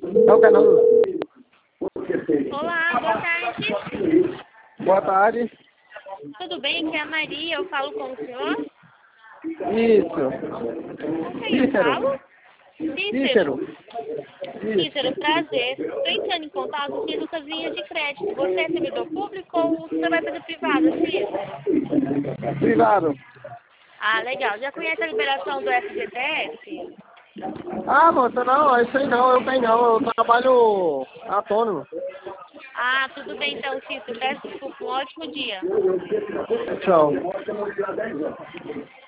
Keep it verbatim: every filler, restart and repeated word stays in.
É o canal. Olá, boa tarde. Boa tarde. Tudo bem? Aqui é a Maria, eu falo com o senhor? Isso. Com quem eu Cícero. falo? Cícero. Cícero. Cícero, Isso. prazer. Estou entrando em contato aqui com suas linhas de crédito. Você é servidor público ou você vai fazer privado, Cícero? Privado. Ah, legal. Já conhece a liberação do F G T S? Ah, moça, não, isso aí não, eu tenho não, eu trabalho autônomo. Ah, tudo bem então, Cícero. Peço desculpa. Um ótimo dia. Tchau.